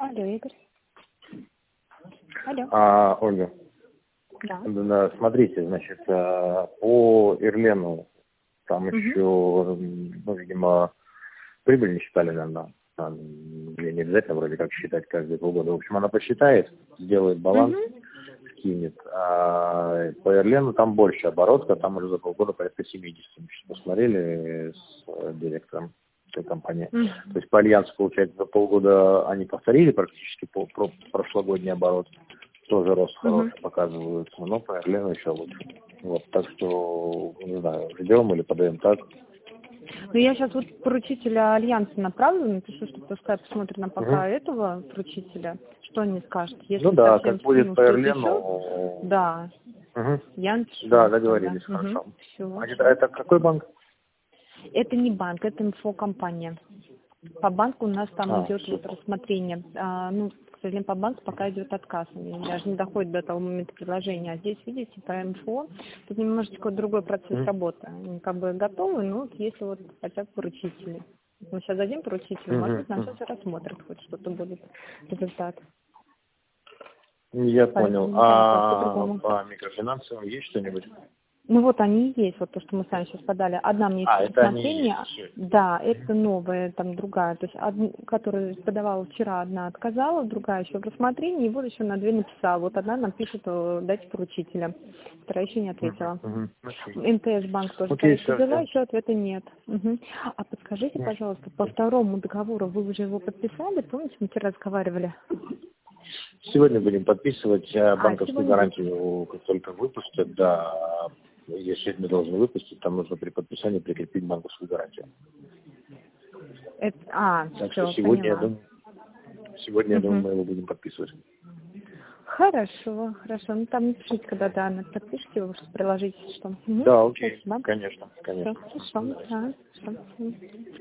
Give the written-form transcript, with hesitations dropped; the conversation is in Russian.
Алло, Игорь. Алло. Ольга, Да. да, смотрите, значит, по Ирлену там еще, видимо, прибыль не считали, наверное. Там, где не обязательно вроде как считать каждые полгода. В общем, она посчитает, сделает баланс, скинет. А по Ирлену там больше оборотка, там уже за полгода порядка 70. Мы сейчас посмотрели с директором этой компании. То есть по Альянсу, получается, за полгода они повторили практически прошлогодний оборот. Тоже рост хороший показывают, но по Ирлену еще лучше. Вот, так что, не знаю, ждем или подаем так. Ну, я сейчас вот поручителя Альянса направлю, напишу, что пускай посмотрит на пока этого поручителя, что они скажут. Если Ну да, совсем как будет скинул по что-то Ирлену. еще, да, я напишу. Да, договорились, хорошо. Все. Значит, а это какой банк? Это не банк, это инфокомпания. По банку у нас там идет супер. вот рассмотрение. Ну, к сожалению, по банку пока идет отказ. Они даже не доходит до того момента предложения. А здесь, видите, по МФО, тут немножечко другой процесс работы. Они как бы готовы, но вот если вот хотят поручители. Мы сейчас дадим поручителю, может быть, нам сейчас рассмотрят, хоть что-то будет результат. Я понял. Поэтому, да, по микрофинансам есть что-нибудь? Ну вот они и есть, вот то, что мы сами сейчас подали. Одна мне еще Это они рассмотрение, есть. да, это новая, там другая, то есть которую подавала вчера, одна отказала, другая еще в рассмотрении, и вот еще на две написала. Вот одна нам пишет, дайте поручителя, вторая еще не ответила. МТС банк тоже подала, еще ответа нет. А подскажите, пожалуйста, по второму договору вы уже его подписали, помните, мы вчера разговаривали? Сегодня будем подписывать банковскую гарантию, как только выпустят, да. Ее сегодня должны выпустить, там нужно при подписании прикрепить банковскую гарантию. Так что сегодня, я думаю, мы его будем подписывать. Хорошо. Ну там напишите, когда подпишите его, приложите что. Да, окей. Спасибо. Конечно. Все, хорошо. Да, хорошо.